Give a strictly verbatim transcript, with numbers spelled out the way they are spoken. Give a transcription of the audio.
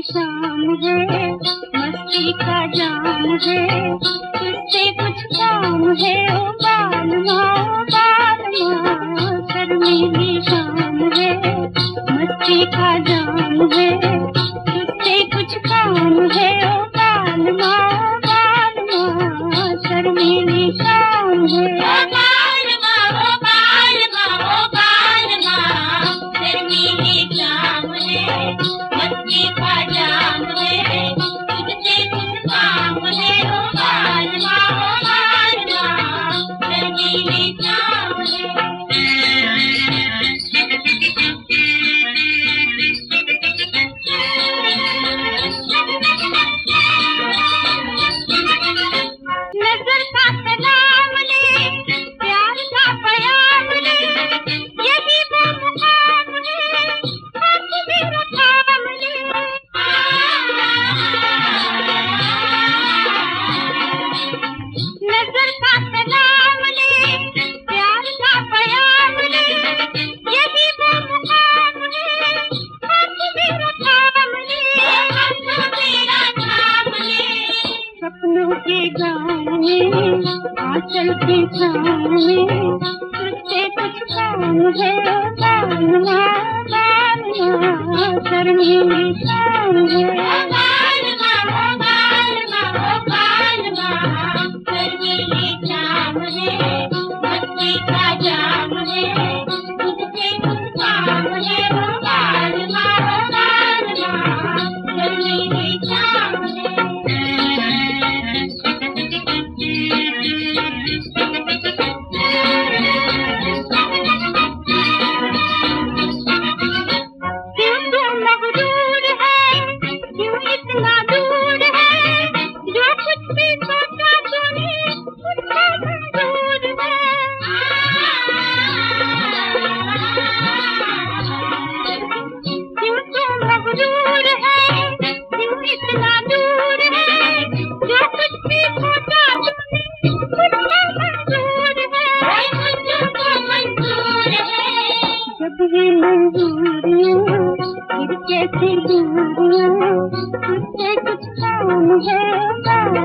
शाम है, मस्ती का जाम है, तुझसे कुछ काम है ओ बालमा, ओ बालमा। शर्मीली शाम है, मस्ती का जाम है, तुझसे कुछ काम है ओ बालमा, ओ बालमा। शर्मीली शाम है। सपनों के गाँव में, आंचल के छाँव में, तुझसे कुछ काम है ओ बालमा, बालमा। शर्मीली शाम है। ये मंजूरियाँ फिर कैसी दूरियाँ, तुझसे कुछ काम है।